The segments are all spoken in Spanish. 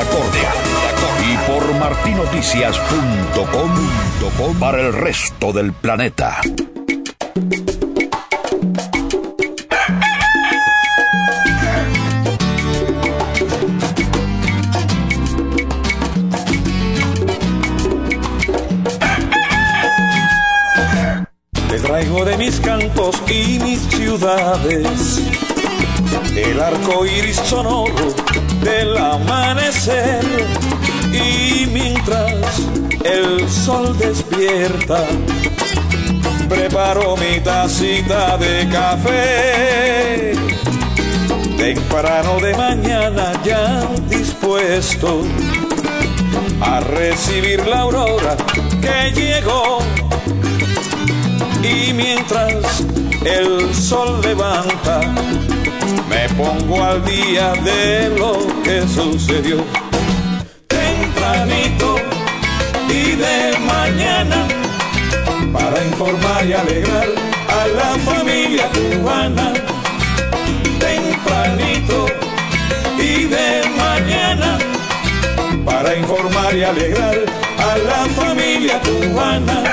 Cordia y por martinoticias.com para el resto del planeta. Te traigo de mis campos y mis ciudades el arco iris sonoro del amanecer, y mientras el sol despierta preparo mi tacita de café temprano de mañana, ya dispuesto a recibir la aurora que llegó. Y mientras el sol levanta, me pongo al día de lo que sucedió. Tempranito y de mañana, para informar y alegrar a la familia cubana. Tempranito y de mañana, para informar y alegrar a la familia cubana.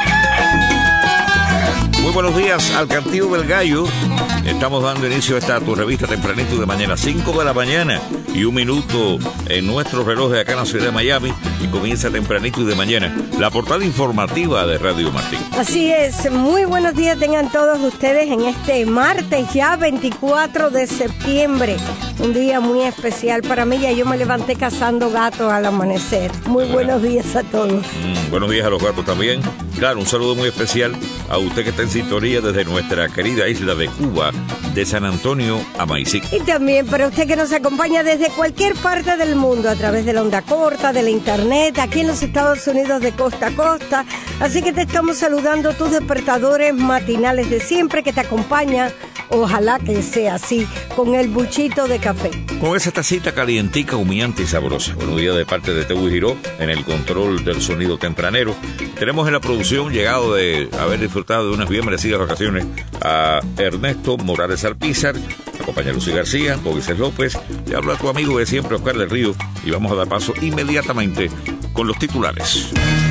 Muy buenos días al Cantillo del Gallo. Estamos dando inicio a esta tu revista Tempranito de mañana, 5 de la mañana y 1 minuto en nuestro reloj de acá en la ciudad de Miami, y comienza tempranito y de mañana la portada informativa de Radio Martín. Así es, muy buenos días tengan todos ustedes en este martes ya 24 de septiembre, un día muy especial para mí. Ya yo me levanté cazando gatos al amanecer. Muy buenos días a todos. Buenos días a los gatos también. Claro, un saludo muy especial a usted que está en sintonía desde nuestra querida isla de Cuba, de San Antonio a Maicí. Y también para usted que nos acompaña desde cualquier parte del mundo a través de la onda corta, de la internet, aquí en los Estados Unidos de costa a costa. Así que te estamos saludando, tus despertadores matinales de siempre que te acompaña. Ojalá que sea así, con el buchito de café. Con esa tacita calientica, humillante y sabrosa. Buenos días de parte de Tewi Giró en el control del sonido tempranero. Tenemos en la producción, llegado de haber disfrutado de unas bien merecidas vacaciones, a Ernesto Morales Alpizar, acompaña a Lucy García, Moisés López, le habla a tu amigo de siempre, Oscar del Río, y vamos a dar paso inmediatamente con los titulares.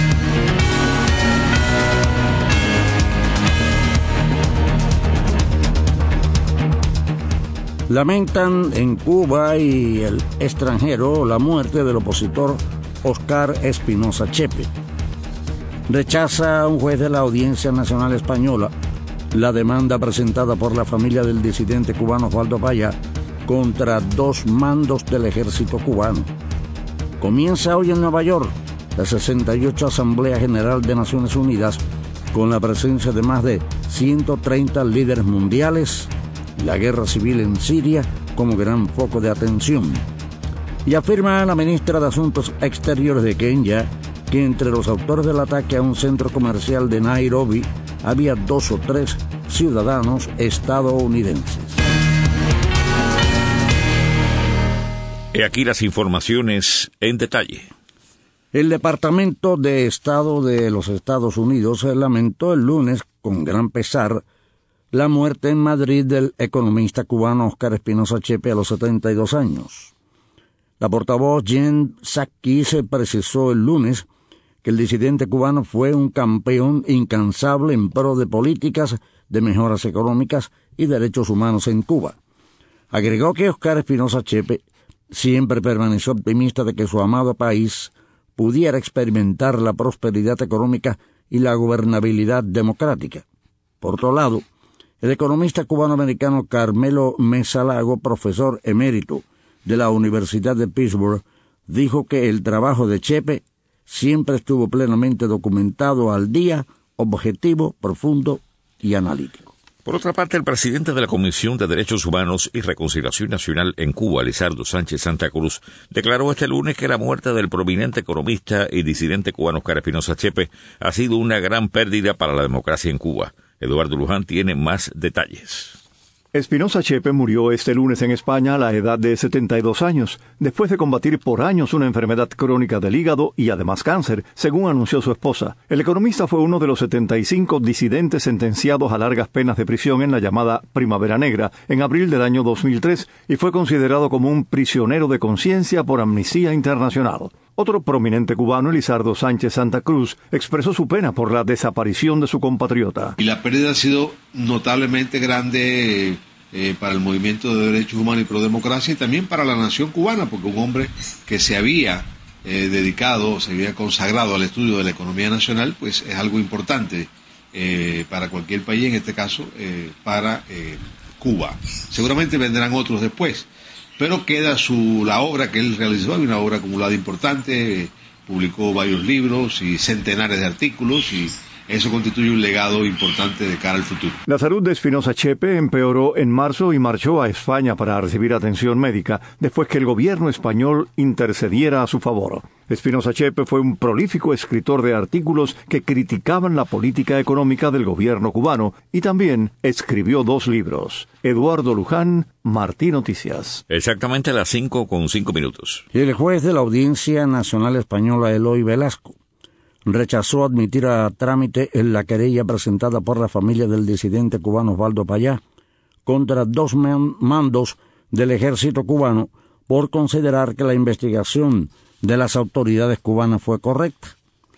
Lamentan en Cuba y el extranjero la muerte del opositor Óscar Espinosa Chepe. Rechaza un juez de la Audiencia Nacional Española la demanda presentada por la familia del disidente cubano Osvaldo Payá contra 2 mandos del ejército cubano. Comienza hoy en Nueva York la 68 Asamblea General de Naciones Unidas con la presencia de más de 130 líderes mundiales, la guerra civil en Siria como gran foco de atención. Y afirma la ministra de Asuntos Exteriores de Kenia que entre los autores del ataque a un centro comercial de Nairobi había 2 o 3 ciudadanos estadounidenses. He aquí las informaciones en detalle. El Departamento de Estado de los Estados Unidos lamentó el lunes, con gran pesar, la muerte en Madrid del economista cubano Óscar Espinosa Chepe a los 72 años. La portavoz Jen Psaki se precisó el lunes que el disidente cubano fue un campeón incansable en pro de políticas de mejoras económicas y derechos humanos en Cuba. Agregó que Óscar Espinosa Chepe siempre permaneció optimista de que su amado país pudiera experimentar la prosperidad económica y la gobernabilidad democrática. Por otro lado, el economista cubano-americano Carmelo Mesa Lago, profesor emérito de la Universidad de Pittsburgh, dijo que el trabajo de Chepe siempre estuvo plenamente documentado, al día, objetivo, profundo y analítico. Por otra parte, el presidente de la Comisión de Derechos Humanos y Reconciliación Nacional en Cuba, Lizardo Sánchez Santa Cruz, declaró este lunes que la muerte del prominente economista y disidente cubano Óscar Espinosa Chepe ha sido una gran pérdida para la democracia en Cuba. Eduardo Luján tiene más detalles. Espinosa Chepe murió este lunes en España a la edad de 72 años, después de combatir por años una enfermedad crónica del hígado y además cáncer, según anunció su esposa. El economista fue uno de los 75 disidentes sentenciados a largas penas de prisión en la llamada Primavera Negra, en abril del año 2003, y fue considerado como un prisionero de conciencia por Amnistía Internacional. Otro prominente cubano, Elizardo Sánchez Santa Cruz, expresó su pena por la desaparición de su compatriota. Y la pérdida ha sido notablemente grande para el movimiento de derechos humanos y prodemocracia y también para la nación cubana, porque un hombre que se había dedicado, se había consagrado al estudio de la economía nacional, pues es algo importante para cualquier país, en este caso para Cuba. Seguramente vendrán otros después. Pero queda la obra que él realizó, hay una obra acumulada importante, publicó varios libros y centenares de artículos y eso constituye un legado importante de cara al futuro. La salud de Espinosa Chepe empeoró en marzo y marchó a España para recibir atención médica después que el gobierno español intercediera a su favor. Espinosa Chepe fue un prolífico escritor de artículos que criticaban la política económica del gobierno cubano y también escribió 2 libros. Eduardo Luján, Martí Noticias. Exactamente a las 5:05. El juez de la Audiencia Nacional Española, Eloy Velasco, rechazó admitir a trámite en la querella presentada por la familia del disidente cubano Osvaldo Payá contra 2 mandos del ejército cubano por considerar que la investigación de las autoridades cubanas fue correcta.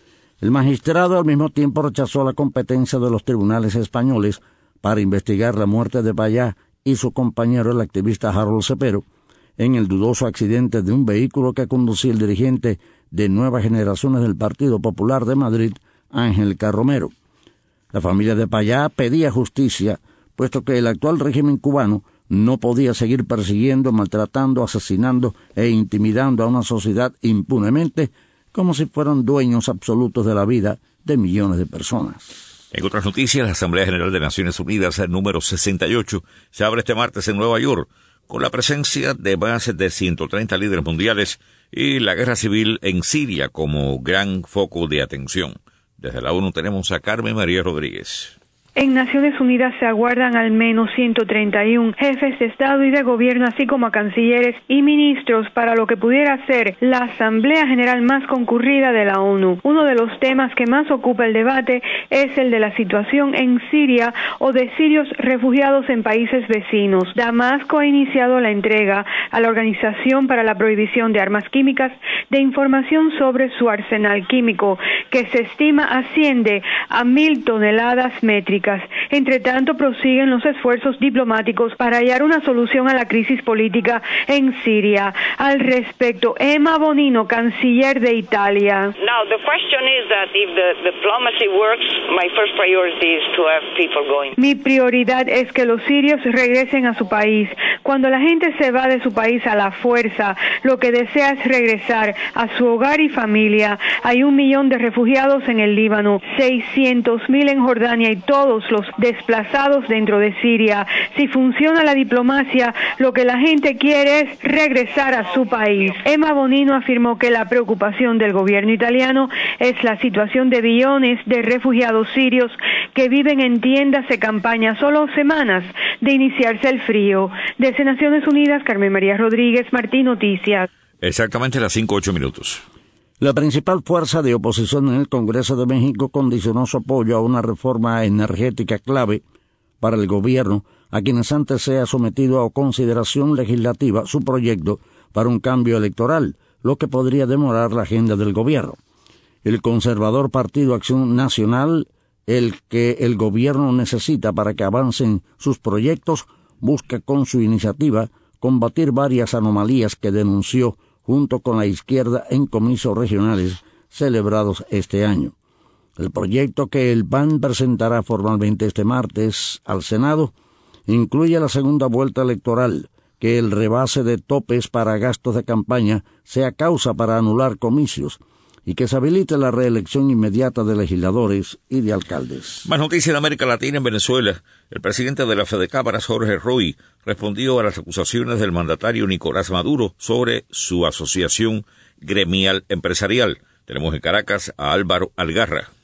El magistrado al mismo tiempo rechazó la competencia de los tribunales españoles para investigar la muerte de Payá y su compañero, el activista Harold Cepero, en el dudoso accidente de un vehículo que conducía el dirigente de Nuevas Generaciones del Partido Popular de Madrid, Ángel Carromero. La familia de Payá pedía justicia, puesto que el actual régimen cubano no podía seguir persiguiendo, maltratando, asesinando e intimidando a una sociedad impunemente, como si fueran dueños absolutos de la vida de millones de personas. En otras noticias, la Asamblea General de Naciones Unidas, el número 68, se abre este martes en Nueva York, con la presencia de más de 130 líderes mundiales y la guerra civil en Siria como gran foco de atención. Desde la ONU tenemos a Carmen María Rodríguez. En Naciones Unidas se aguardan al menos 131 jefes de Estado y de Gobierno, así como a cancilleres y ministros, para lo que pudiera ser la Asamblea General más concurrida de la ONU. Uno de los temas que más ocupa el debate es el de la situación en Siria o de sirios refugiados en países vecinos. Damasco ha iniciado la entrega a la Organización para la Prohibición de Armas Químicas de información sobre su arsenal químico, que se estima asciende a 1.000 toneladas métricas. Entre tanto, prosiguen los esfuerzos diplomáticos para hallar una solución a la crisis política en Siria. Al respecto, Emma Bonino, canciller de Italia. Now, the question is that if the diplomacy works, my first priority is to have people going. Mi prioridad es que los sirios regresen a su país. Cuando la gente se va de su país a la fuerza, lo que desea es regresar a su hogar y familia. Hay 1 millón de refugiados en el Líbano, 600,000 en Jordania y todos los desplazados dentro de Siria. Si funciona la diplomacia, lo que la gente quiere es regresar a su país. Emma Bonino afirmó que la preocupación del gobierno italiano es la situación de billones de refugiados sirios que viven en tiendas de campaña solo semanas de iniciarse el frío. Desde Naciones Unidas, Carmen María Rodríguez, Martí Noticias. Exactamente a las 5:08. La principal fuerza de oposición en el Congreso de México condicionó su apoyo a una reforma energética clave para el gobierno, a quienes antes se ha sometido a consideración legislativa su proyecto para un cambio electoral, lo que podría demorar la agenda del gobierno. El conservador Partido Acción Nacional, el que el gobierno necesita para que avancen sus proyectos, busca con su iniciativa combatir varias anomalías que denunció junto con la izquierda en comicios regionales celebrados este año. El proyecto que el PAN presentará formalmente este martes al Senado incluye la segunda vuelta electoral, que el rebase de topes para gastos de campaña sea causa para anular comicios y que se habilite la reelección inmediata de legisladores y de alcaldes. Más noticias de América Latina. En Venezuela, el presidente de la Fedecámaras, Jorge Roy, respondió a las acusaciones del mandatario Nicolás Maduro sobre su asociación gremial empresarial. Tenemos en Caracas a Álvaro Algarra.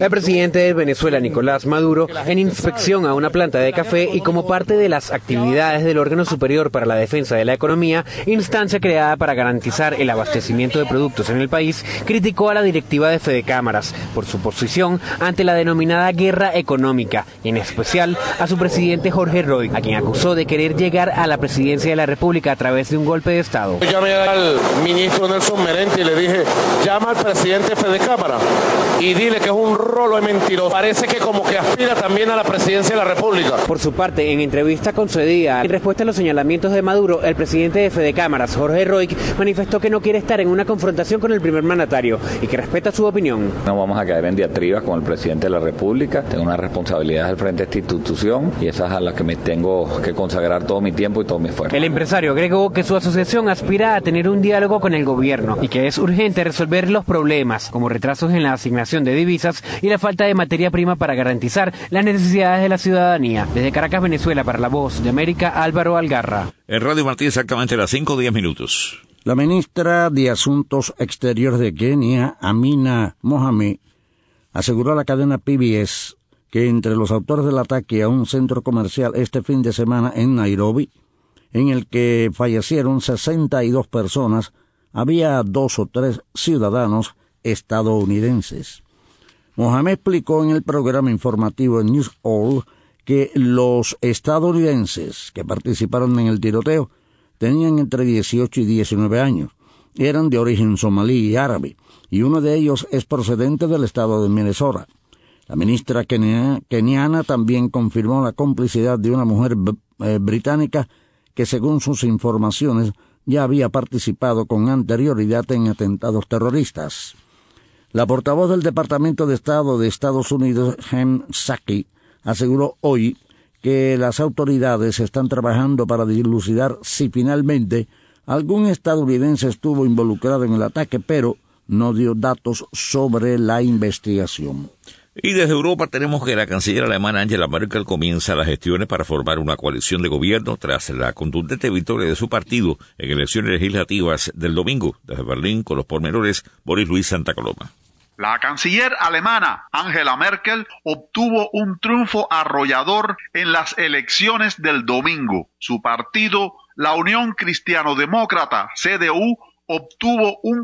El presidente de Venezuela, Nicolás Maduro, en inspección a una planta de café y como parte de las actividades del órgano superior para la defensa de la economía, instancia creada para garantizar el abastecimiento de productos en el país, criticó a la directiva de Fedecámaras por su posición ante la denominada guerra económica, y en especial a su presidente Jorge Roy, a quien acusó de querer llegar a la presidencia de la República a través de un golpe de Estado. Yo llamé al ministro Nelson Merente y le dije, llama al presidente de Fedecámara y dile que es un rolo de mentiroso. Parece que como que aspira también a la presidencia de la República. Por su parte, en entrevista concedida, en respuesta a los señalamientos de Maduro, el presidente de Fedecámaras, Jorge Roy, manifestó que no quiere estar en una confrontación con el primer mandatario y que respeta su opinión. No vamos a caer en diatribas con el presidente de la República. Tengo una responsabilidad al frente de esta institución y esa es a la que me tengo que consagrar todo mi tiempo y todo mi esfuerzo. El empresario agregó que su asociación aspira a tener un diálogo con el gobierno y que es urgente resolver los problemas, como retrasos en la asignación de divisas y la falta de materia prima para garantizar las necesidades de la ciudadanía. Desde Caracas, Venezuela, para La Voz de América, Álvaro Algarra. En Radio Martí, exactamente a las 5:10. La ministra de Asuntos Exteriores de Kenia, Amina Mohamed, aseguró a la cadena PBS que entre los autores del ataque a un centro comercial este fin de semana en Nairobi, en el que fallecieron 62 personas, había 2 o 3 ciudadanos estadounidenses. Mohamed explicó en el programa informativo News All que los estadounidenses que participaron en el tiroteo tenían entre 18 y 19 años. Eran de origen somalí y árabe, y uno de ellos es procedente del estado de Minnesota. La ministra keniana también confirmó la complicidad de una mujer británica que, según sus informaciones, ya había participado con anterioridad en atentados terroristas. La portavoz del Departamento de Estado de Estados Unidos, Jen Psaki, aseguró hoy que las autoridades están trabajando para dilucidar si finalmente algún estadounidense estuvo involucrado en el ataque, pero no dio datos sobre la investigación. Y desde Europa tenemos que la canciller alemana Angela Merkel comienza las gestiones para formar una coalición de gobierno tras la contundente victoria de su partido en elecciones legislativas del domingo. Desde Berlín, con los pormenores, Boris Luis Santa Coloma. La canciller alemana Angela Merkel obtuvo un triunfo arrollador en las elecciones del domingo. Su partido, la Unión Cristiano-Demócrata, CDU, obtuvo un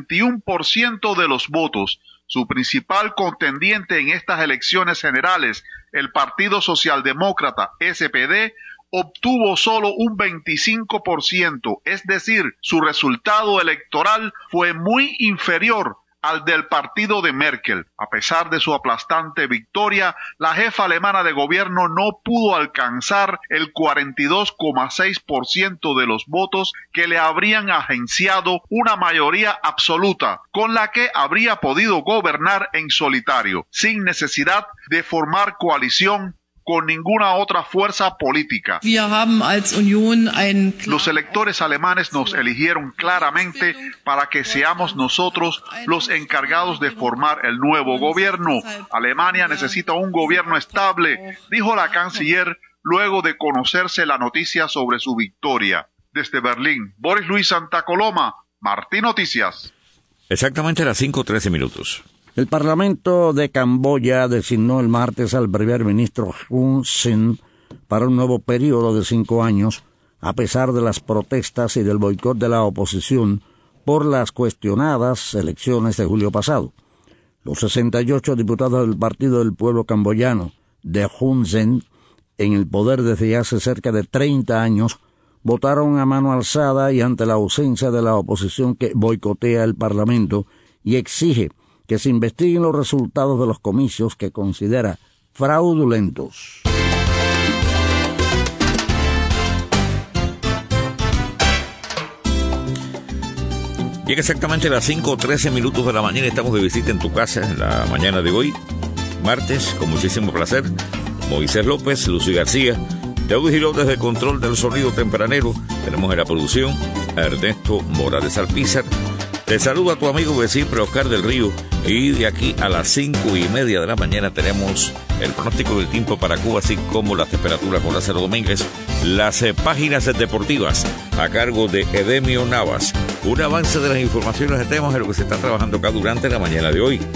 41% de los votos. Su principal contendiente en estas elecciones generales, el Partido Socialdemócrata, SPD, obtuvo solo un 25%, es decir, su resultado electoral fue muy inferior al del partido de Merkel. A pesar de su aplastante victoria, la jefa alemana de gobierno no pudo alcanzar el 42,6% de los votos que le habrían agenciado una mayoría absoluta, con la que habría podido gobernar en solitario, sin necesidad de formar coalición con ninguna otra fuerza política. Los electores alemanes nos eligieron claramente para que seamos nosotros los encargados de formar el nuevo gobierno. Alemania necesita un gobierno estable, dijo la canciller luego de conocerse la noticia sobre su victoria. Desde Berlín, Boris Luis Santa Coloma, Martí Noticias. Exactamente a las 5:13. El Parlamento de Camboya designó el martes al primer ministro Hun Sen para un nuevo periodo de 5 años, a pesar de las protestas y del boicot de la oposición por las cuestionadas elecciones de julio pasado. Los 68 diputados del Partido del Pueblo Camboyano de Hun Sen, en el poder desde hace cerca de 30 años, votaron a mano alzada y ante la ausencia de la oposición que boicotea el Parlamento y exige que se investiguen los resultados de los comicios que considera fraudulentos. Llega exactamente a las 5:13 de la mañana. Estamos de visita en tu casa en la mañana de hoy, martes, con muchísimo placer. Moisés López, Lucy García, Teudy Giró desde el control del sonido tempranero. Tenemos en la producción a Ernesto Morales Alpizar. Te saluda a tu amigo de siempre, Oscar del Río, y de aquí a las 5:30 de la mañana tenemos el pronóstico del tiempo para Cuba, así como las temperaturas con Lázaro Domínguez, las páginas deportivas a cargo de Edemio Navas, un avance de las informaciones de temas de lo que se está trabajando acá durante la mañana de hoy.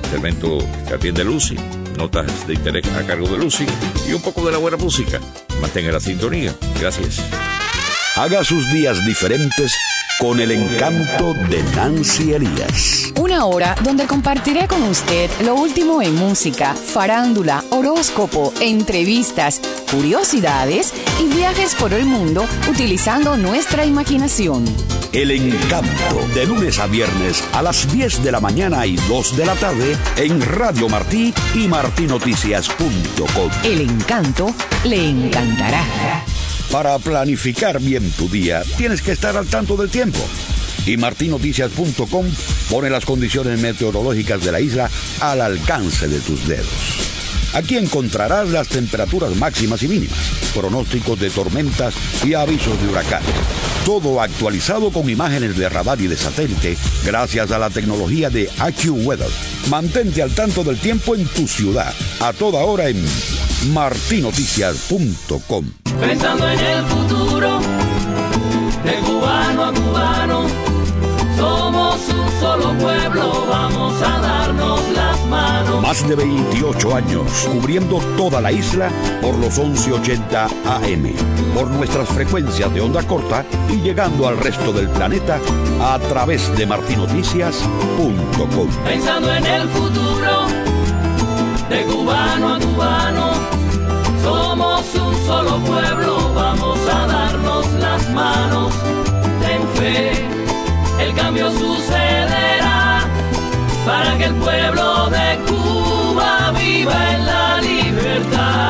segmento que atiende Lucy, notas de interés a cargo de Lucy y un poco de la buena música. Mantenga la sintonía. Gracias. Haga sus días diferentes con el encanto de Nancy Elías. Una hora donde compartiré con usted lo último en música, farándula, horóscopo, entrevistas, curiosidades y viajes por el mundo utilizando nuestra imaginación. El encanto, de lunes a viernes a las 10 de la mañana y 2 de la tarde en Radio Martí y martinoticias.com. El encanto le encantará. Para planificar bien tu día, tienes que estar al tanto del tiempo. Y martinoticias.com pone las condiciones meteorológicas de la isla al alcance de tus dedos. Aquí encontrarás las temperaturas máximas y mínimas, pronósticos de tormentas y avisos de huracanes. Todo actualizado con imágenes de radar y de satélite gracias a la tecnología de AccuWeather. Mantente al tanto del tiempo en tu ciudad, a toda hora en martinoticias.com. Pensando en el futuro, de cubano a cubano, somos un solo pueblo, vamos a darnos las manos. Más de 28 años cubriendo toda la isla por los 1180 AM, por nuestras frecuencias de onda corta y llegando al resto del planeta a través de martinoticias.com. Pensando en el futuro, de cubano a cubano, somos un solo pueblo, vamos a darnos las manos. Ten fe, el cambio sucederá para que el pueblo de Cuba viva en la libertad.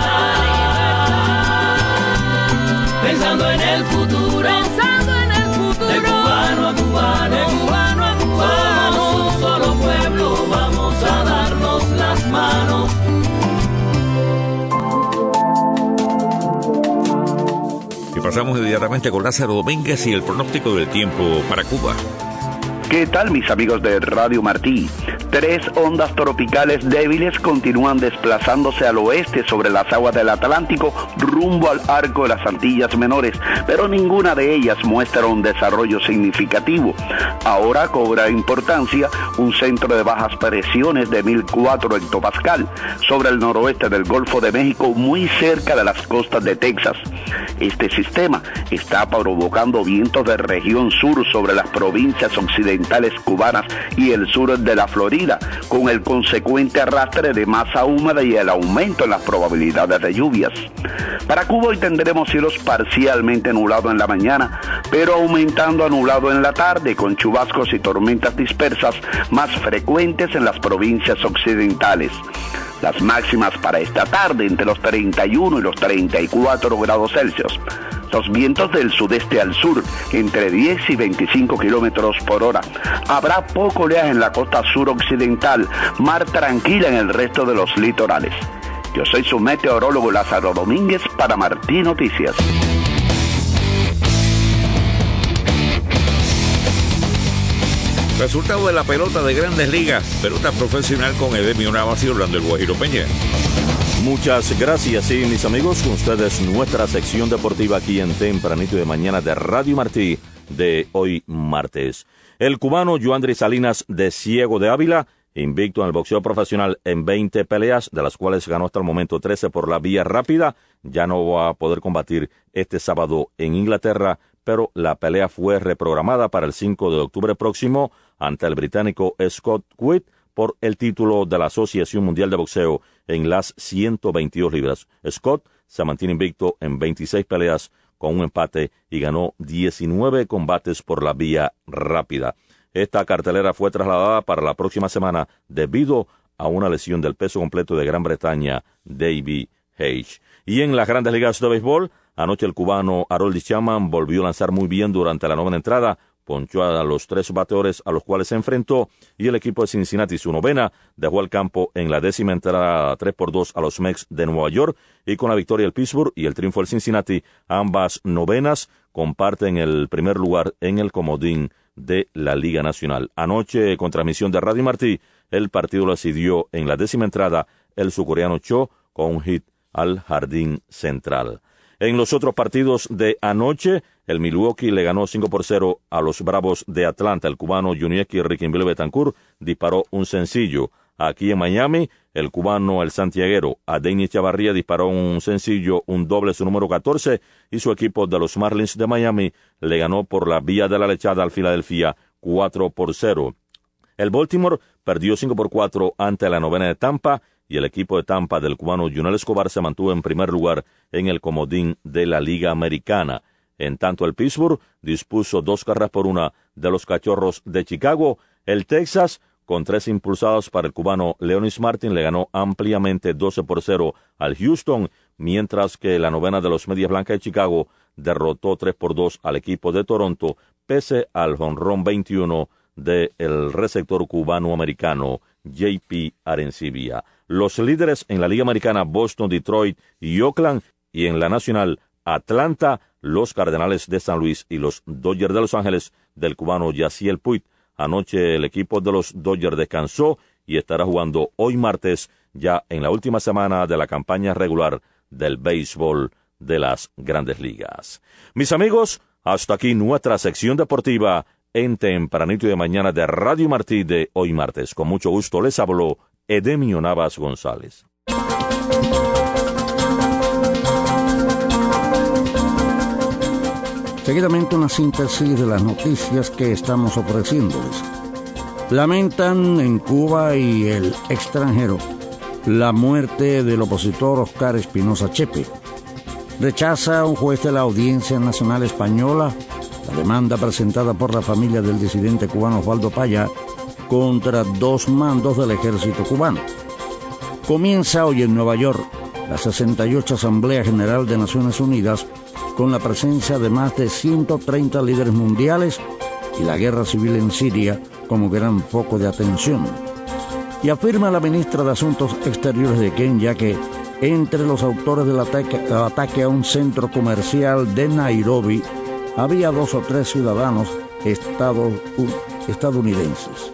Pensando en el futuro, de cubano a cubano, somos un solo pueblo, vamos a darnos las manos. Y pasamos inmediatamente con Lázaro Domínguez y el pronóstico del tiempo para Cuba. ¿Qué tal, mis amigos de Radio Martí? 3 ondas tropicales débiles continúan desplazándose al oeste sobre las aguas del Atlántico rumbo al arco de las Antillas Menores, pero ninguna de ellas muestra un desarrollo significativo. Ahora cobra importancia un centro de bajas presiones de 1004 hectopascal sobre el noroeste del Golfo de México, muy cerca de las costas de Texas. Este sistema está provocando vientos de región sur sobre las provincias occidentales cubanas y el sur de la Florida, con el consecuente arrastre de masa húmeda y el aumento en las probabilidades de lluvias. Para Cuba hoy tendremos cielos parcialmente nublados en la mañana, pero aumentando a nublado en la tarde, con chubascos y tormentas dispersas más frecuentes en las provincias occidentales. Las máximas para esta tarde entre los 31 y los 34 grados Celsius. Los vientos del sudeste al sur, entre 10 y 25 kilómetros por hora. Habrá poco oleaje en la costa suroccidental, mar tranquila en el resto de los litorales. Yo soy su meteorólogo Lázaro Domínguez para Martí Noticias. Resultado de la pelota de Grandes Ligas, pelota profesional con Edemio Navas y Orlando El Guajiro Peña. Muchas gracias, sí, mis amigos, con ustedes nuestra sección deportiva aquí en Tempranito de Mañana de Radio Martí de hoy martes. El cubano Yoandri Salinas de Ciego de Ávila, invicto en el boxeo profesional en 20 peleas, de las cuales ganó hasta el momento 13 por la vía rápida, ya no va a poder combatir este sábado en Inglaterra, pero la pelea fue reprogramada para el 5 de octubre próximo ante el británico Scott Quidd por el título de la Asociación Mundial de Boxeo en las 122 libras. Scott se mantiene invicto en 26 peleas con un empate y ganó 19 combates por la vía rápida. Esta cartelera fue trasladada para la próxima semana debido a una lesión del peso completo de Gran Bretaña, Davey H. Y en las Grandes Ligas de Béisbol, anoche el cubano Aroldis Chapman volvió a lanzar muy bien durante la novena entrada, ponchó a los 3 bateadores a los cuales se enfrentó y el equipo de Cincinnati, su novena, dejó al campo en la 10ª entrada 3-2 a los Mets de Nueva York, y con la victoria del Pittsburgh y el triunfo del Cincinnati, ambas novenas comparten el primer lugar en el comodín de la Liga Nacional. Anoche, con transmisión de Radio Martí, el partido lo decidió en la 10ª entrada el surcoreano Cho con un hit al jardín central. En los otros partidos de anoche, el Milwaukee le ganó 5-0 a los Bravos de Atlanta. El cubano Junieki Riquinville Betancourt disparó un sencillo. Aquí en Miami, el cubano, el santiaguero Adenis Chavarría disparó un sencillo, un doble, su número 14, y su equipo de los Marlins de Miami le ganó por la vía de la lechada al Filadelfia 4-0. El Baltimore perdió 5-4 ante la novena de Tampa, y el equipo de Tampa del cubano Yunel Escobar se mantuvo en primer lugar en el comodín de la Liga Americana. En tanto, el Pittsburgh dispuso 2-1 de los Cachorros de Chicago. El Texas, con 3 impulsados para el cubano Leonis Martin, le ganó ampliamente 12-0 al Houston, mientras que la novena de los Medias Blancas de Chicago derrotó 3-2 al equipo de Toronto, pese al jonrón 21 del receptor cubano-americano J.P. Arencibia. Los líderes en la Liga Americana, Boston, Detroit y Oakland, y en la Nacional, Atlanta, los Cardenales de San Luis y los Dodgers de Los Ángeles del cubano Yasiel Puig. Anoche el equipo de los Dodgers descansó y estará jugando hoy martes, ya en la última semana de la campaña regular del béisbol de las Grandes Ligas. Mis amigos, hasta aquí nuestra sección deportiva en Tempranito de Mañana de Radio Martí de hoy martes. Con mucho gusto les habló Edemio Navas González. Seguidamente una síntesis de las noticias que estamos ofreciéndoles. Lamentan en Cuba y el extranjero la muerte del opositor Óscar Espinosa Chepe. Rechaza un juez de la Audiencia Nacional Española la demanda presentada por la familia del disidente cubano Osvaldo Paya contra 2 mandos del ejército cubano. Comienza hoy en Nueva York la 68 Asamblea General de Naciones Unidas, con la presencia de más de 130 líderes mundiales y la guerra civil en Siria como gran foco de atención. Y afirma la ministra de Asuntos Exteriores de Kenia que entre los autores del ataque a un centro comercial de Nairobi había 2 o 3 ciudadanos estadounidenses.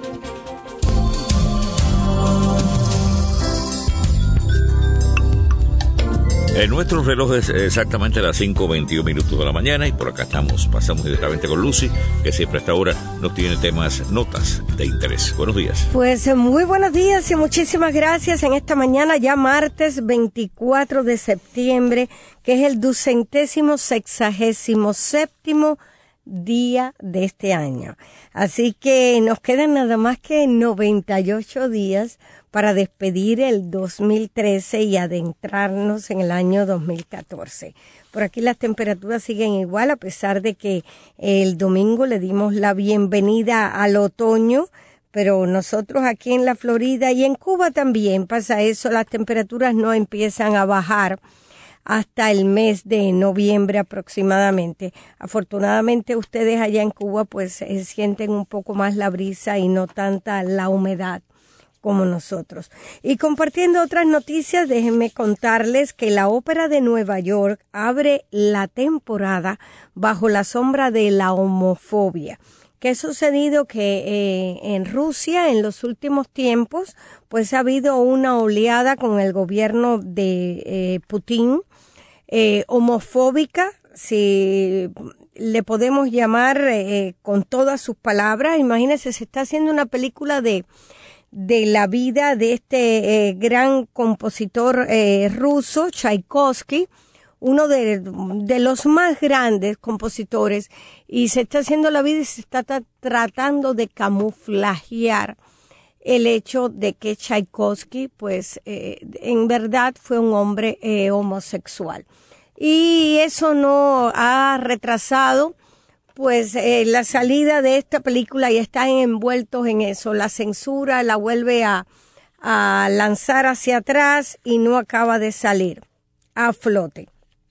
En nuestros relojes exactamente las 5:21 de la mañana, y por acá pasamos directamente con Lucy, que siempre a esta hora nos tiene notas de interés. Buenos días. Pues muy buenos días y muchísimas gracias en esta mañana, ya martes 24 de septiembre, que es el 267º día de este año. Así que nos quedan nada más que 98 días para despedir el 2013 y adentrarnos en el año 2014. Por aquí las temperaturas siguen igual, a pesar de que el domingo le dimos la bienvenida al otoño, pero nosotros aquí en la Florida y en Cuba también pasa eso, las temperaturas no empiezan a bajar hasta el mes de noviembre aproximadamente. Afortunadamente ustedes allá en Cuba pues sienten un poco más la brisa y no tanta la humedad como nosotros. Y compartiendo otras noticias, déjenme contarles que la Ópera de Nueva York abre la temporada bajo la sombra de la homofobia. ¿Qué ha sucedido? Que en Rusia en los últimos tiempos pues ha habido una oleada con el gobierno de Putin homofóbica, si le podemos llamar con todas sus palabras. Imagínense, se está haciendo una película de la vida de este gran compositor ruso, Tchaikovsky, uno de los más grandes compositores, y se está haciendo la vida y se está tratando de camuflajear el hecho de que Tchaikovsky, pues, en verdad fue un hombre homosexual. Y eso no ha retrasado pues la salida de esta película, y están envueltos en eso. La censura la vuelve a lanzar hacia atrás y no acaba de salir a flote.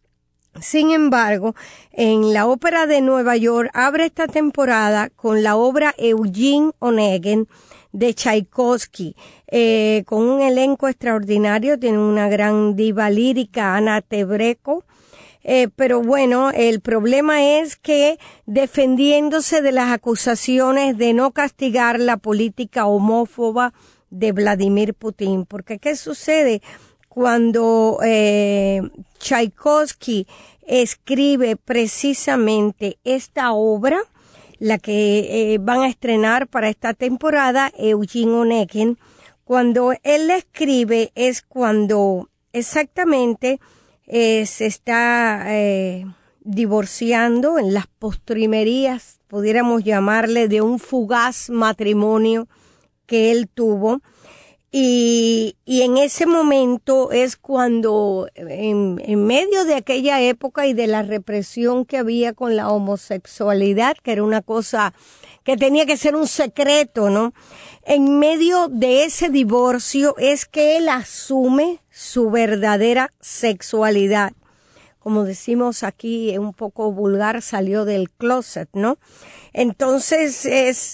Sin embargo, en la Ópera de Nueva York abre esta temporada con la obra Eugene Onegin de Tchaikovsky, con un elenco extraordinario. Tiene una gran diva lírica, Ana Tebreco. Pero bueno, el problema es que defendiéndose de las acusaciones de no castigar la política homófoba de Vladimir Putin, porque ¿qué sucede? Cuando Tchaikovsky escribe precisamente esta obra, la que van a estrenar para esta temporada, Eugene Onegin, Cuando él la escribe es cuando exactamente se está divorciando en las postrimerías, pudiéramos llamarle, de un fugaz matrimonio que él tuvo. Y en ese momento es cuando, en medio de aquella época y de la represión que había con la homosexualidad, que era una cosa que tenía que ser un secreto, ¿no? En medio de ese divorcio es que él asume su verdadera sexualidad. Como decimos aquí, un poco vulgar, salió del closet, ¿no? Entonces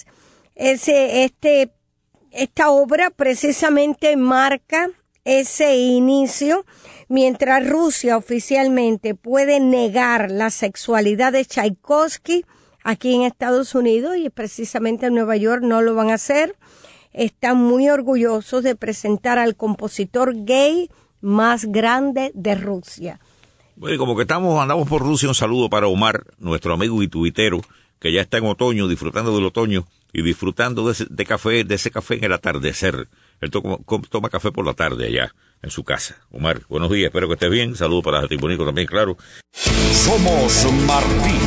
esta obra precisamente marca ese inicio, mientras Rusia oficialmente puede negar la sexualidad de Tchaikovsky. Aquí en Estados Unidos y precisamente en Nueva York no lo van a hacer. Están muy orgullosos de presentar al compositor gay más grande de Rusia. Bueno, como que andamos por Rusia, un saludo para Omar, nuestro amigo y tuitero, que ya está en otoño, disfrutando del otoño y disfrutando de ese café en el atardecer. Él toma café por la tarde allá en su casa. Omar, buenos días, espero que estés bien. Saludos para Jatibonico también, claro. Somos Martí.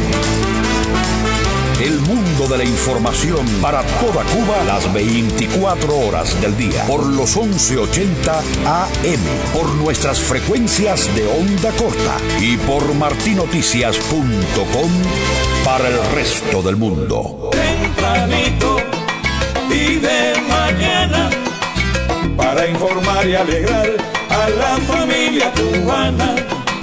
El mundo de la información para toda Cuba las 24 horas del día. Por los 1180 AM. Por nuestras frecuencias de onda corta. Y por martinoticias.com para el resto del mundo. Tempranito y de mañana, para informar y alegrar a la familia cubana.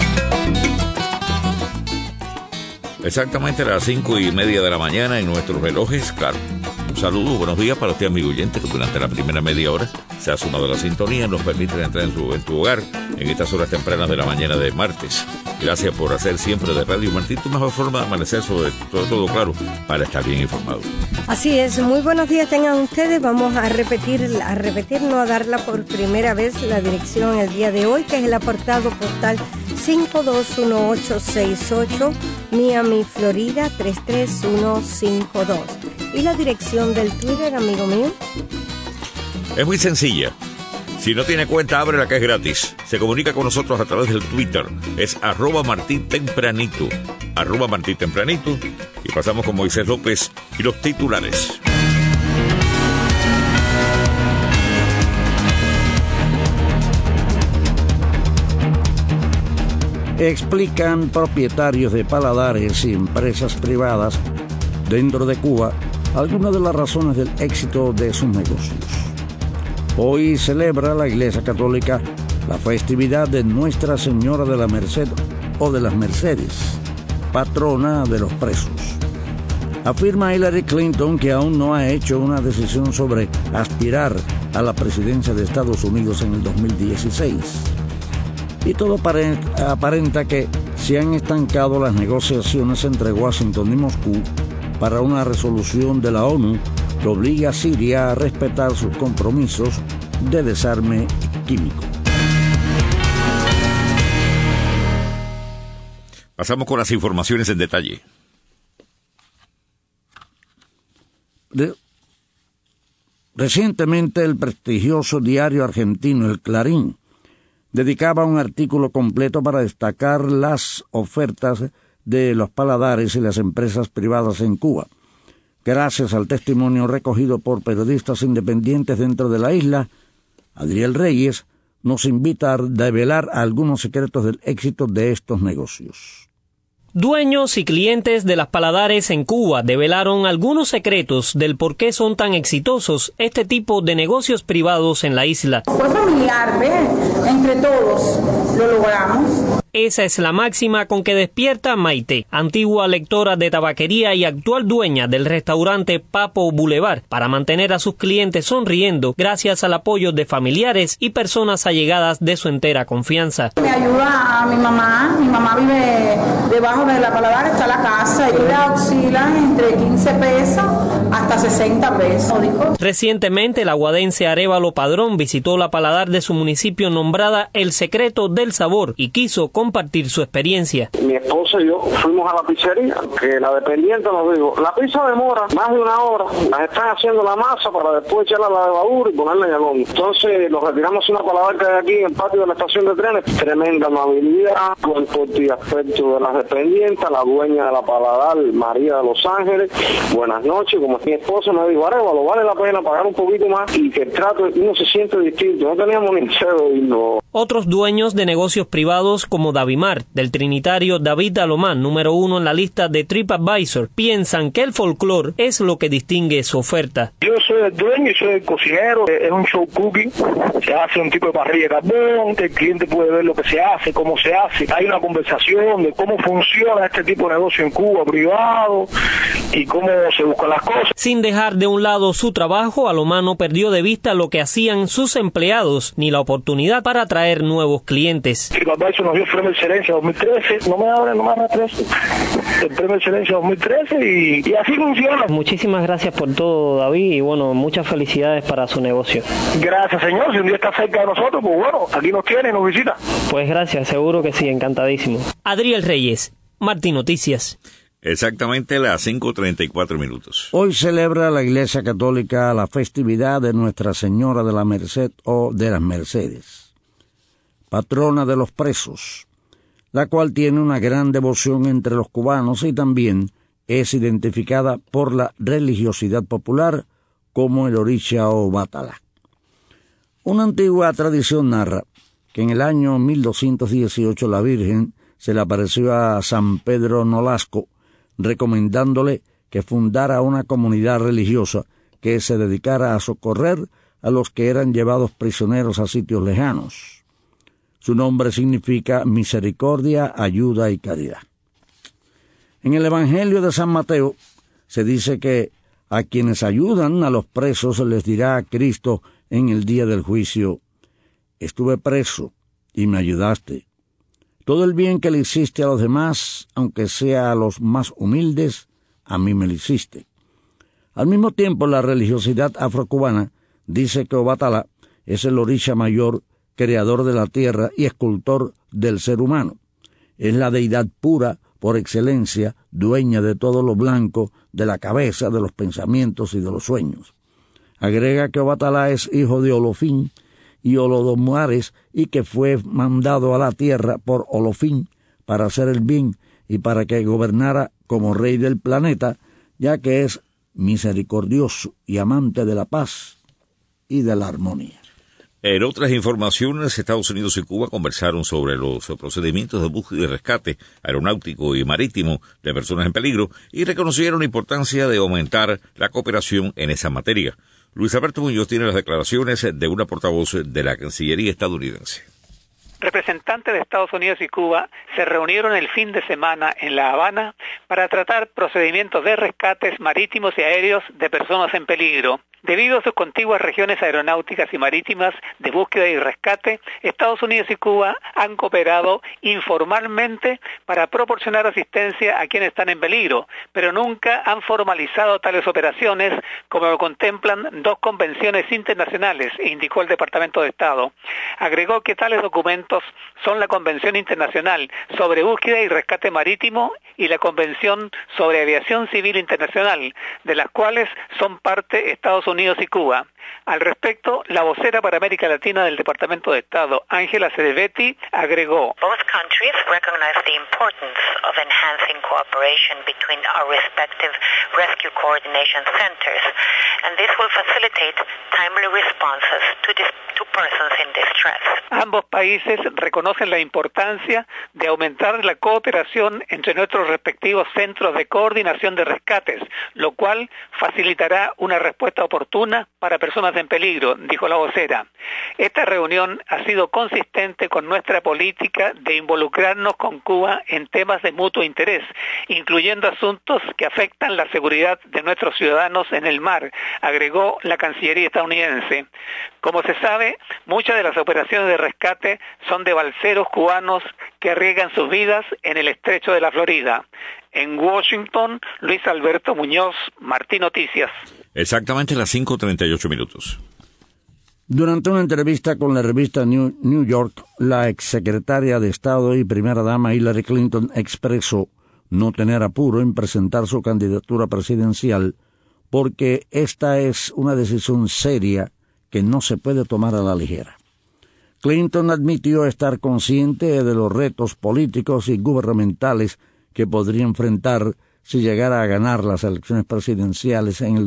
Exactamente a las 5:30 de la mañana en nuestros relojes, claro. Un saludo, buenos días para usted, amigo oyente, que durante la primera media hora se ha sumado a la sintonía, nos permite entrar en tu hogar en estas horas tempranas de la mañana de martes. Gracias por hacer siempre de Radio Martí tu mejor forma de amanecer, sobre todo, claro, para estar bien informado. Así es, muy buenos días tengan ustedes. Vamos a darla por primera vez la dirección el día de hoy, que es el apartado postal 521868, Miami, Florida 33152. ¿Y la dirección del Twitter, amigo mío? Es muy sencilla. Si no tiene cuenta, ábrela, que es gratis. Se comunica con nosotros a través del Twitter. Es @MartíTempranito. @MartíTempranito. Y pasamos con Moisés López y los titulares. Explican propietarios de paladares y empresas privadas dentro de Cuba algunas de las razones del éxito de sus negocios. Hoy celebra la Iglesia Católica la festividad de Nuestra Señora de la Merced o de las Mercedes, patrona de los presos. Afirma Hillary Clinton que aún no ha hecho una decisión sobre aspirar a la presidencia de Estados Unidos en el 2016. Y todo aparenta que se han estancado las negociaciones entre Washington y Moscú para una resolución de la ONU que obliga a Siria a respetar sus compromisos de desarme químico. Pasamos con las informaciones en detalle. Recientemente el prestigioso diario argentino El Clarín dedicaba un artículo completo para destacar las ofertas de los paladares y las empresas privadas en Cuba. Gracias al testimonio recogido por periodistas independientes dentro de la isla, Adriel Reyes nos invita a develar algunos secretos del éxito de estos negocios. Dueños y clientes de las paladares en Cuba develaron algunos secretos del por qué son tan exitosos este tipo de negocios privados en la isla. Fue familiar, ¿ves? Entre todos lo logramos. Esa es la máxima con que despierta Maite, antigua lectora de tabaquería y actual dueña del restaurante Papo Boulevard, para mantener a sus clientes sonriendo gracias al apoyo de familiares y personas allegadas de su entera confianza. Me ayuda a mi mamá vive debajo de la paladar, está la casa, y la oscila entre 15 pesos hasta 60 pesos. Recientemente el aguadense Arévalo Padrón visitó la paladar de su municipio nombrada El Secreto del Sabor y quiso compartir su experiencia. Mi esposa y yo fuimos a la pizzería, que la dependiente nos dijo, la pizza demora más de 1 hora, las están haciendo la masa para después echarla a la levadura y ponerla en el horno. Entonces nos retiramos una paladar que hay aquí en el patio de la estación de trenes, tremenda amabilidad, con el porte y aspecto de las dependientes, la dueña de la paladar, María de Los Ángeles, buenas noches, como mi esposa me dijo, Arevalo, vale la pena pagar un poquito más y que el trato uno se siente distinto, no teníamos ni cero y no. Otros dueños de negocios privados como Davimar, del trinitario David Alomán, número 1 en la lista de TripAdvisor, piensan que el folclore es lo que distingue su oferta. Yo soy el dueño y soy el cocinero, es un show cooking, se hace un tipo de parrilla de carbón, el cliente puede ver lo que se hace, cómo se hace, hay una conversación de cómo funciona este tipo de negocio en Cuba privado y cómo se buscan las cosas. Sin dejar de un lado su trabajo, Alomán no perdió de vista lo que hacían sus empleados ni la oportunidad para atraer nuevos clientes. TripAdvisor nos dio el premio Excelencia 2013, no me arrastres, el premio Excelencia 2013 y así funciona. Muchísimas gracias por todo, David, y bueno, muchas felicidades para su negocio. Gracias, señor, si un día está cerca de nosotros, pues bueno, aquí nos tiene y nos visita. Pues gracias, seguro que sí, encantadísimo. Adriel Reyes, Martín Noticias. Exactamente las 5:34. Hoy celebra la Iglesia Católica la festividad de Nuestra Señora de la Merced o de las Mercedes, patrona de los presos, la cual tiene una gran devoción entre los cubanos y también es identificada por la religiosidad popular como el Orisha o Batala. Una antigua tradición narra que en el año 1218 la Virgen se le apareció a San Pedro Nolasco, recomendándole que fundara una comunidad religiosa que se dedicara a socorrer a los que eran llevados prisioneros a sitios lejanos. Su nombre significa misericordia, ayuda y caridad. En el Evangelio de San Mateo se dice que a quienes ayudan a los presos les dirá a Cristo en el día del juicio: estuve preso y me ayudaste. Todo el bien que le hiciste a los demás, aunque sea a los más humildes, a mí me lo hiciste. Al mismo tiempo, la religiosidad afrocubana dice que Obatala es el Orisha mayor, creador de la tierra y escultor del ser humano. Es la deidad pura por excelencia, dueña de todo lo blanco, de la cabeza, de los pensamientos y de los sueños. Agrega que Obatala es hijo de Olofín y Holodomuares, y que fue mandado a la tierra por Olofín para hacer el bien y para que gobernara como rey del planeta, ya que es misericordioso y amante de la paz y de la armonía. En otras informaciones, Estados Unidos y Cuba conversaron sobre los procedimientos de búsqueda y rescate aeronáutico y marítimo de personas en peligro y reconocieron la importancia de aumentar la cooperación en esa materia. Luis Alberto Muñoz tiene las declaraciones de una portavoz de la Cancillería estadounidense. Representantes de Estados Unidos y Cuba se reunieron el fin de semana en La Habana para tratar procedimientos de rescates marítimos y aéreos de personas en peligro. Debido a sus contiguas regiones aeronáuticas y marítimas de búsqueda y rescate, Estados Unidos y Cuba han cooperado informalmente para proporcionar asistencia a quienes están en peligro, pero nunca han formalizado tales operaciones como lo contemplan 2 convenciones internacionales, indicó el Departamento de Estado. Agregó que tales documentos son la Convención Internacional sobre Búsqueda y Rescate Marítimo y la Convención sobre Aviación Civil Internacional, de las cuales son parte Estados Unidos y Cuba. Al respecto, la vocera para América Latina del Departamento de Estado, Ángela Cedevetti, agregó: Both countries recognize the importance of enhancing cooperation between our respective rescue coordination centers, and this will facilitate timely responses to persons in distress. Ambos países reconocen la importancia de aumentar la cooperación entre nuestros respectivos centros de coordinación de rescates, lo cual facilitará una respuesta oportuna para personas en peligro, dijo la vocera. Esta reunión ha sido consistente con nuestra política de involucrarnos con Cuba en temas de mutuo interés, incluyendo asuntos que afectan la seguridad de nuestros ciudadanos en el mar, agregó la Cancillería estadounidense. Como se sabe, muchas de las operaciones de rescate son de balseros cubanos que arriesgan sus vidas en el estrecho de la Florida. En Washington, Luis Alberto Muñoz, Martín Noticias. Exactamente las 5:38. Durante una entrevista con la revista New York, la exsecretaria de Estado y primera dama Hillary Clinton expresó no tener apuro en presentar su candidatura presidencial porque esta es una decisión seria que no se puede tomar a la ligera. Clinton admitió estar consciente de los retos políticos y gubernamentales que podría enfrentar si llegara a ganar las elecciones presidenciales en el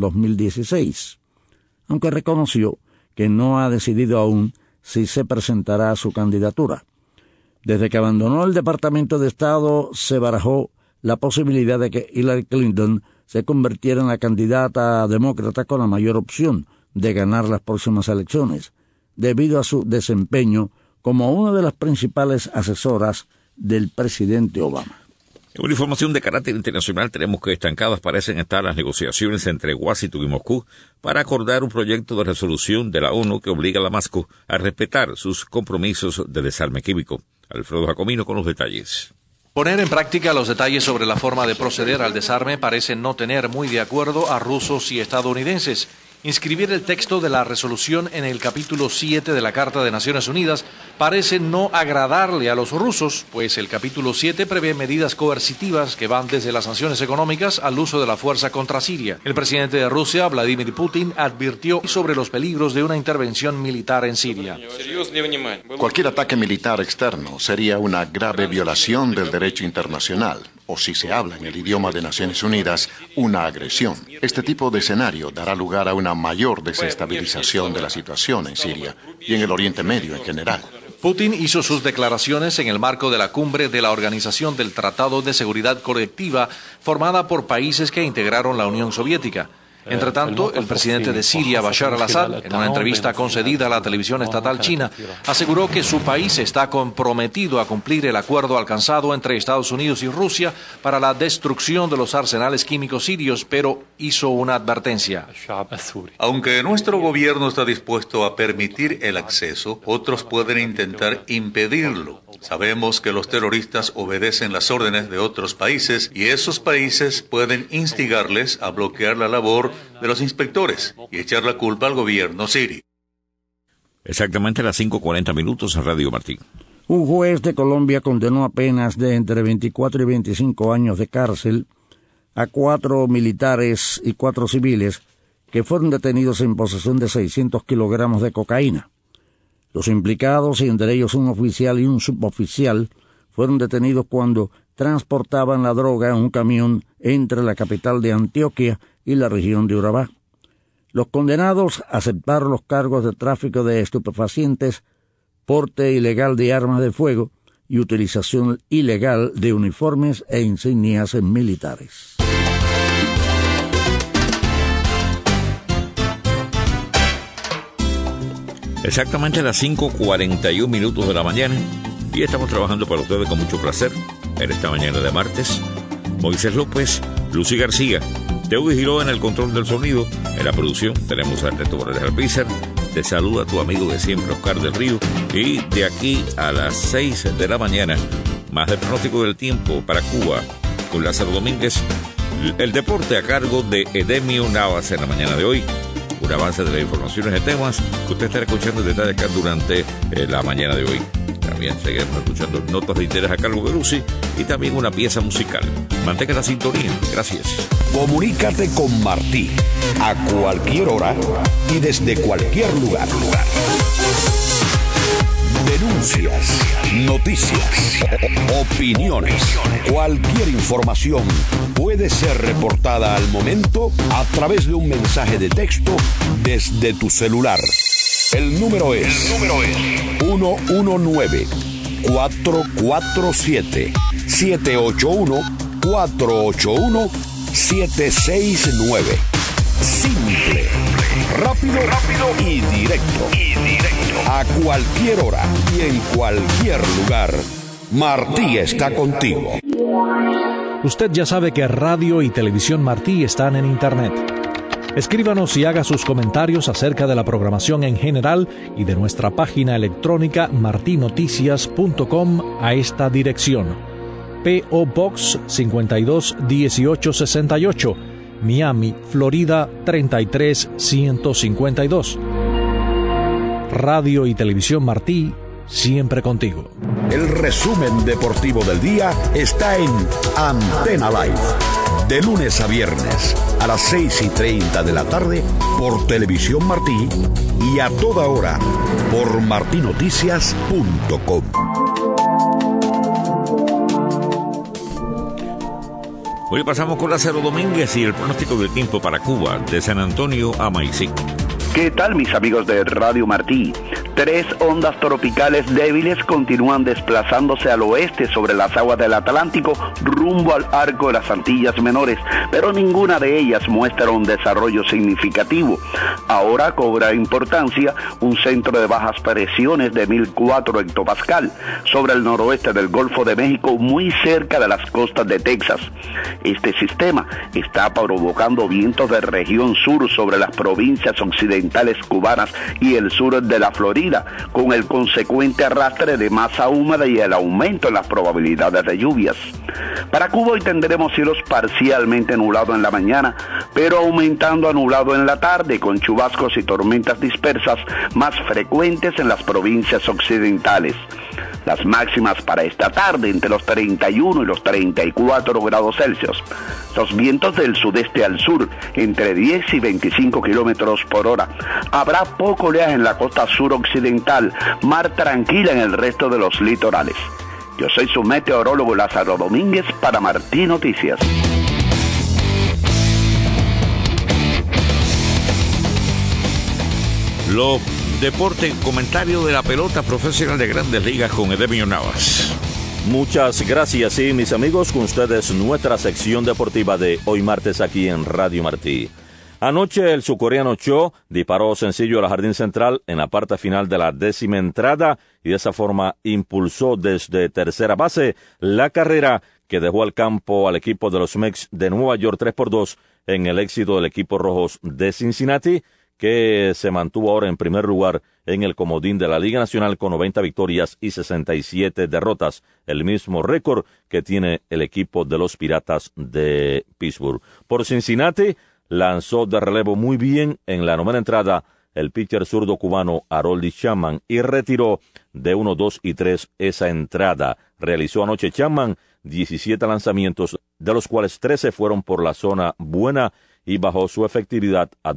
2016, aunque reconoció que no ha decidido aún si se presentará su candidatura. Desde que abandonó el Departamento de Estado, se barajó la posibilidad de que Hillary Clinton se convirtiera en la candidata demócrata con la mayor opción de ganar las próximas elecciones, debido a su desempeño como una de las principales asesoras del presidente Obama. En una información de carácter internacional, tenemos que estancadas parecen estar las negociaciones entre Washington y Moscú para acordar un proyecto de resolución de la ONU que obliga a Damasco a respetar sus compromisos de desarme químico. Alfredo Jacomino con los detalles. Poner en práctica los detalles sobre la forma de proceder al desarme parece no tener muy de acuerdo a rusos y estadounidenses. Inscribir el texto de la resolución en el capítulo 7 de la Carta de Naciones Unidas parece no agradarle a los rusos, pues el capítulo 7 prevé medidas coercitivas que van desde las sanciones económicas al uso de la fuerza contra Siria. El presidente de Rusia, Vladimir Putin, advirtió sobre los peligros de una intervención militar en Siria. Cualquier ataque militar externo sería una grave violación del derecho internacional, o si se habla en el idioma de Naciones Unidas, una agresión. Este tipo de escenario dará lugar a una mayor desestabilización de la situación en Siria y en el Oriente Medio en general. Putin hizo sus declaraciones en el marco de la cumbre de la Organización del Tratado de Seguridad Colectiva, formada por países que integraron la Unión Soviética. Entre tanto, el presidente de Siria, Bashar al-Assad, en una entrevista concedida a la televisión estatal china, aseguró que su país está comprometido a cumplir el acuerdo alcanzado entre Estados Unidos y Rusia para la destrucción de los arsenales químicos sirios, pero hizo una advertencia. Aunque nuestro gobierno está dispuesto a permitir el acceso, otros pueden intentar impedirlo. Sabemos que los terroristas obedecen las órdenes de otros países y esos países pueden instigarles a bloquear la labor de los inspectores y echar la culpa al gobierno sirio. Exactamente a las 5:40 en Radio Martín. Un juez de Colombia condenó a penas de entre 24 y 25 años de cárcel a 4 militares y 4 civiles que fueron detenidos en posesión de 600 kilogramos de cocaína. Los implicados, y entre ellos un oficial y un suboficial, fueron detenidos cuando transportaban la droga en un camión entre la capital de Antioquia y la región de Urabá. Los condenados aceptaron los cargos de tráfico de estupefacientes, porte ilegal de armas de fuego y utilización ilegal de uniformes e insignias militares. Exactamente a las 5:41 de la mañana y estamos trabajando para ustedes con mucho placer en esta mañana de martes. Moisés López, Lucy García, Teudy Giró en el control del sonido. En la producción tenemos a Ernesto Morales Alpizar. Te saluda tu amigo de siempre, Oscar del Río. Y de aquí a las 6 de la mañana, más del pronóstico del tiempo para Cuba con Lázaro Domínguez. El deporte a cargo de Edemio Navas en la mañana de hoy. Un avance de las informaciones de temas que usted estará escuchando en detalle acá durante la mañana de hoy. También seguiremos escuchando notas de interés a cargo de Lucy y también una pieza musical. Mantenga la sintonía. Gracias. Comunícate con Martí a cualquier hora y desde cualquier lugar. Denuncias, noticias, opiniones, cualquier información puede ser reportada al momento a través de un mensaje de texto desde tu celular. El número es 1-1-9-447-781-481-769. Simple, rápido y directo. A cualquier hora y en cualquier lugar, Martí está contigo. Usted ya sabe que Radio y Televisión Martí están en Internet. Escríbanos y haga sus comentarios acerca de la programación en general y de nuestra página electrónica martinoticias.com a esta dirección: P.O. Box 521868, Miami, Florida 33152. Radio y Televisión Martí, siempre contigo. El resumen deportivo del día está en Antena Live, de lunes a viernes a las 6:30 de la tarde por Televisión Martí y a toda hora por martinoticias.com. Hoy pasamos con Lázaro Domínguez y el pronóstico del tiempo para Cuba, de San Antonio a Maicí. ¿Qué tal, mis amigos de Radio Martí? 3 ondas tropicales débiles continúan desplazándose al oeste sobre las aguas del Atlántico rumbo al arco de las Antillas Menores, pero ninguna de ellas muestra un desarrollo significativo. Ahora cobra importancia un centro de bajas presiones de 1004 hectopascal sobre el noroeste del Golfo de México, muy cerca de las costas de Texas. Este sistema está provocando vientos de región sur sobre las provincias occidentales cubanas y el sur de la Florida, con el consecuente arrastre de masa húmeda y el aumento en las probabilidades de lluvias. Para Cuba hoy tendremos cielos parcialmente nublados en la mañana, pero aumentando a nublado en la tarde, con chubascos y tormentas dispersas más frecuentes en las provincias occidentales. Las máximas para esta tarde entre los 31 y los 34 grados Celsius. Los vientos del sudeste al sur entre 10 y 25 kilómetros por hora. Habrá poco oleaje en la costa suroccidental, mar tranquila en el resto de los litorales. Yo soy su meteorólogo Lázaro Domínguez para Martí Noticias. Los deportes, comentario de la pelota profesional de Grandes Ligas con Edemio Navas. Muchas gracias, y mis amigos, con ustedes nuestra sección deportiva de hoy martes aquí en Radio Martí. Anoche el surcoreano Cho disparó sencillo al jardín central en la parte final de la 10ª entrada y de esa forma impulsó desde tercera base la carrera que dejó al campo al equipo de los Mets de Nueva York 3-2 en el éxito del equipo rojos de Cincinnati, que se mantuvo ahora en primer lugar en el comodín de la Liga Nacional con 90 victorias y 67 derrotas, el mismo récord que tiene el equipo de los Piratas de Pittsburgh. Por Cincinnati, lanzó de relevo muy bien en la 9ª entrada el pitcher zurdo cubano Aroldis Chapman y retiró de 1, 2 y 3 esa entrada. Realizó anoche Chapman 17 lanzamientos, de los cuales 13 fueron por la zona buena y bajó su efectividad a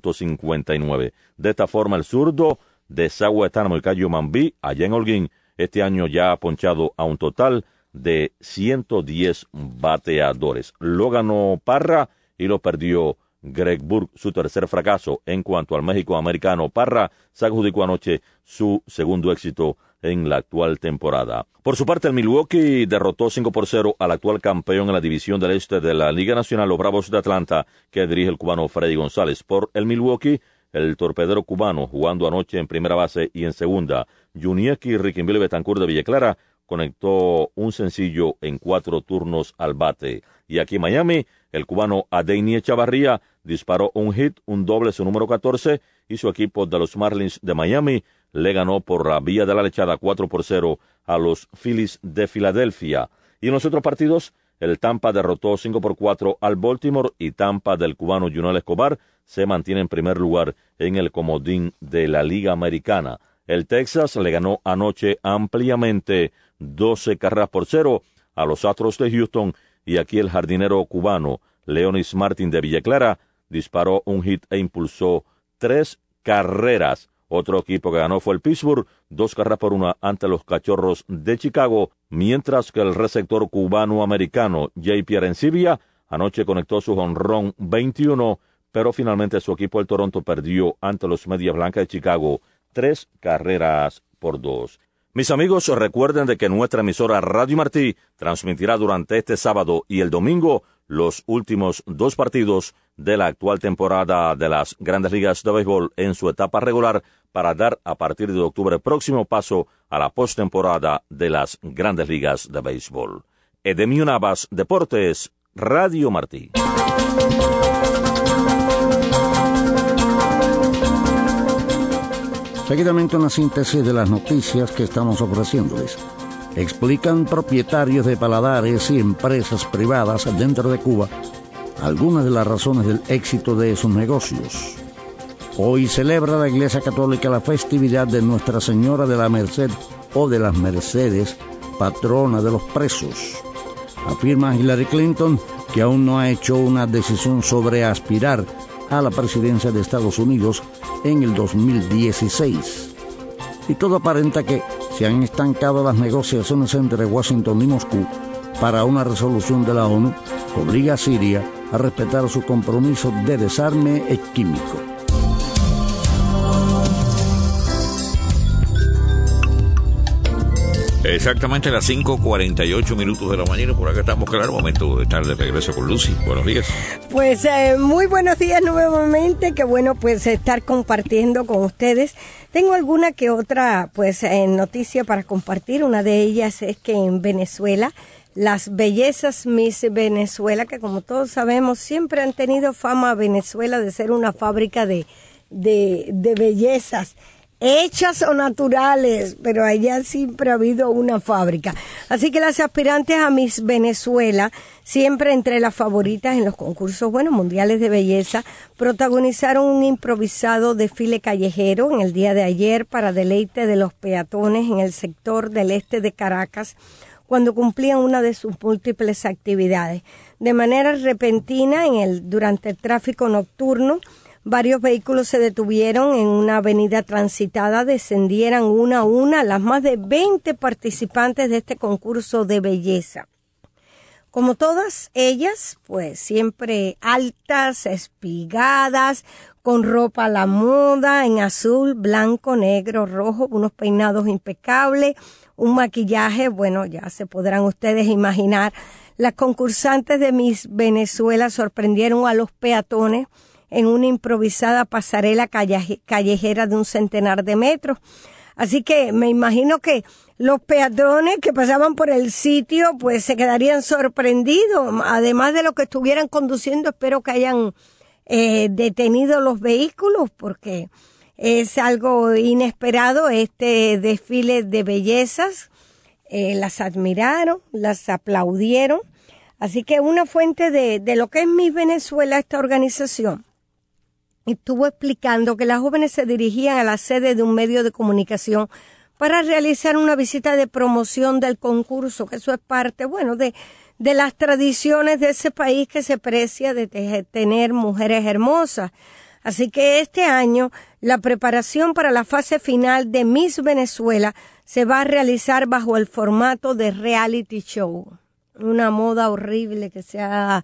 2.59. De esta forma, el zurdo de Sahuetano y Cayo Mambí, allá en Holguín, este año ya ha ponchado a un total de 110 bateadores. Lo ganó Parra y lo perdió Greg Burke, su tercer fracaso. En cuanto al México-americano, Parra se adjudicó anoche su segundo éxito en la actual temporada. Por su parte, el Milwaukee derrotó 5-0 al actual campeón en la división del este de la Liga Nacional, los Bravos de Atlanta, que dirige el cubano Freddy González. Por el Milwaukee, el torpedero cubano, jugando anoche en primera base y en segunda, Junieki Riquinville Betancourt de Villa Clara, conectó un sencillo en 4 turnos al bate. Y aquí en Miami, el cubano Adeini Echavarría disparó un hit, un doble, su número 14, y su equipo de los Marlins de Miami le ganó por la vía de la lechada 4-0 a los Phillies de Filadelfia. Y en los otros partidos, el Tampa derrotó 5-4 al Baltimore y Tampa del cubano Junel Escobar se mantiene en primer lugar en el comodín de la Liga Americana. El Texas le ganó anoche ampliamente 12-0 a los Astros de Houston y aquí el jardinero cubano Leonis Martin de Villa Clara disparó un hit e impulsó 3 carreras. Otro equipo que ganó fue el Pittsburgh, 2-1 ante los Cachorros de Chicago, mientras que el receptor cubano-americano J.P. Arencibia anoche conectó su jonrón 21, pero finalmente su equipo el Toronto perdió ante los Medias Blancas de Chicago 3-2. Mis amigos, recuerden de que nuestra emisora Radio Martí transmitirá durante este sábado y el domingo los últimos 2 partidos de la actual temporada de las Grandes Ligas de Béisbol en su etapa regular para dar a partir de octubre próximo paso a la postemporada de las Grandes Ligas de Béisbol. Edemio Navas, Deportes, Radio Martí. Seguidamente una síntesis de las noticias que estamos ofreciéndoles. Explican propietarios de paladares y empresas privadas dentro de Cuba algunas de las razones del éxito de sus negocios. Hoy celebra la Iglesia Católica la festividad de Nuestra Señora de la Merced o de las Mercedes, patrona de los presos. Afirma Hillary Clinton que aún no ha hecho una decisión sobre aspirar a la presidencia de Estados Unidos en el 2016. Y todo aparenta que se han estancado las negociaciones entre Washington y Moscú para una resolución de la ONU que obliga a Siria a respetar su compromiso de desarme químico. Exactamente las 5:48 minutos de la mañana, por acá estamos, claro, momento de estar de regreso con Lucy. Buenos días. Pues muy buenos días nuevamente, qué bueno pues estar compartiendo con ustedes. Tengo alguna que otra pues noticia para compartir. Una de ellas es que en Venezuela, las bellezas Miss Venezuela, que como todos sabemos siempre han tenido fama Venezuela de ser una fábrica de bellezas, hechas o naturales, pero allá siempre ha habido una fábrica. Así que las aspirantes a Miss Venezuela, siempre entre las favoritas en los concursos mundiales de belleza, protagonizaron un improvisado desfile callejero en el día de ayer para deleite de los peatones en el sector del este de Caracas, cuando cumplían una de sus múltiples actividades. De manera repentina, durante el tráfico nocturno, varios vehículos se detuvieron en una avenida transitada, descendieran una a una las más de 20 participantes de este concurso de belleza. Como todas ellas, pues siempre altas, espigadas, con ropa a la moda, en azul, blanco, negro, rojo, unos peinados impecables, un maquillaje, ya se podrán ustedes imaginar. Las concursantes de Miss Venezuela sorprendieron a los peatones en una improvisada pasarela callejera de 100 metros. Así que me imagino que los peatones que pasaban por el sitio pues se quedarían sorprendidos. Además de lo que estuvieran conduciendo, espero que hayan detenido los vehículos, porque es algo inesperado este desfile de bellezas. Las admiraron, las aplaudieron. Así que una fuente de lo que es Miss Venezuela, esta organización, estuvo explicando que las jóvenes se dirigían a la sede de un medio de comunicación para realizar una visita de promoción del concurso, que eso es parte, de las tradiciones de ese país que se precia de tener mujeres hermosas. Así que este año la preparación para la fase final de Miss Venezuela se va a realizar bajo el formato de reality show. Una moda horrible que se ha...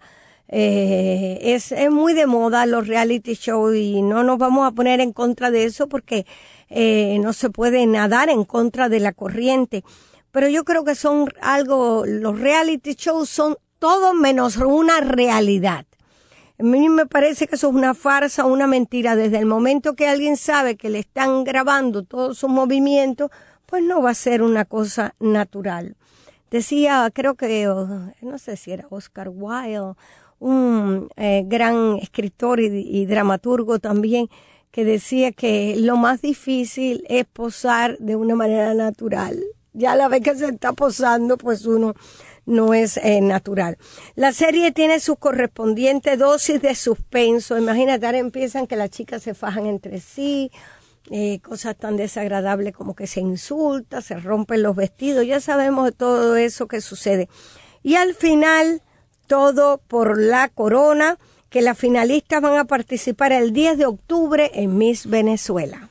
es muy de moda los reality shows y no nos vamos a poner en contra de eso porque no se puede nadar en contra de la corriente. Pero yo creo que los reality shows son todo menos una realidad. A mí me parece que eso es una farsa, una mentira. Desde el momento que alguien sabe que le están grabando todos sus movimientos, pues no va a ser una cosa natural. Decía, creo que, no sé si era Oscar Wilde, un gran escritor y dramaturgo también, que decía que lo más difícil es posar de una manera natural. Ya a la vez que se está posando, pues uno no es natural. La serie tiene su correspondiente dosis de suspenso. Imagínate, ahora empiezan que las chicas se fajan entre sí, cosas tan desagradables como que se insulta, se rompen los vestidos. Ya sabemos de todo eso que sucede. Y al final, todo por la corona, que las finalistas van a participar el 10 de octubre en Miss Venezuela.